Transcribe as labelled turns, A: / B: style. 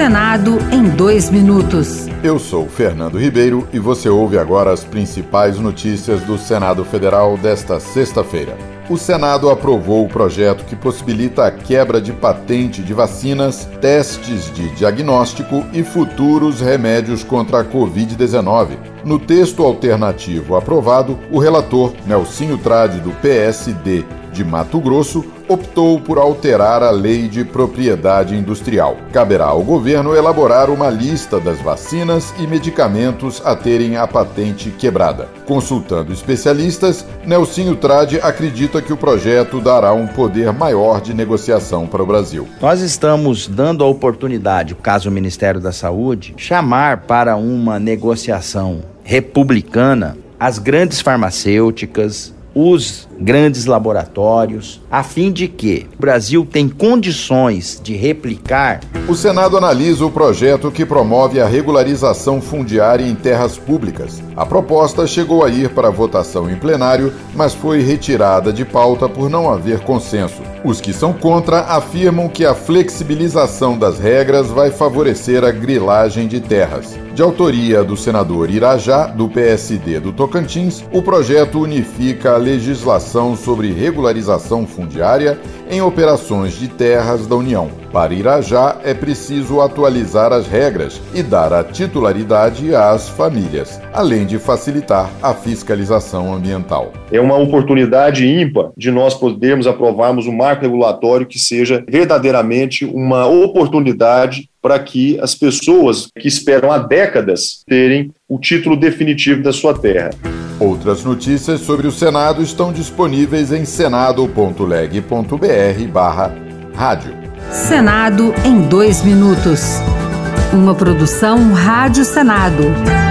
A: Senado em 2 minutos.
B: Eu sou Fernando Ribeiro e você ouve agora as principais notícias do Senado Federal desta sexta-feira. O Senado aprovou o projeto que possibilita a quebra de patente de vacinas, testes de diagnóstico e futuros remédios contra a Covid-19. No texto alternativo aprovado, o relator, Nelsinho Trade, do PSD de Mato Grosso, optou por alterar a Lei de Propriedade Industrial. Caberá ao governo elaborar uma lista das vacinas e medicamentos a terem a patente quebrada. Consultando especialistas, Nelsinho Trade acredita que o projeto dará um poder maior de negociação para o Brasil.
C: Nós estamos dando a oportunidade, caso o Ministério da Saúde, chamar para uma negociação republicana as grandes farmacêuticas, os grandes laboratórios, a fim de que o Brasil tenha condições de replicar.
B: O Senado analisa o projeto que promove a regularização fundiária em terras públicas. A proposta chegou a ir para votação em plenário, mas foi retirada de pauta por não haver consenso. Os que são contra afirmam que a flexibilização das regras vai favorecer a grilagem de terras. De autoria do senador Irajá, do PSD do Tocantins, o projeto unifica a legislação sobre regularização fundiária em operações de terras da União. Para Irajá, é preciso atualizar as regras e dar a titularidade às famílias, além de facilitar a fiscalização ambiental.
D: É uma oportunidade ímpar de nós podermos aprovarmos um marco regulatório que seja verdadeiramente uma oportunidade para que as pessoas que esperam há décadas terem o título definitivo da sua terra.
B: Outras notícias sobre o Senado estão disponíveis em senado.leg.br/rádio.
A: Senado em 2 minutos. Uma produção Rádio Senado.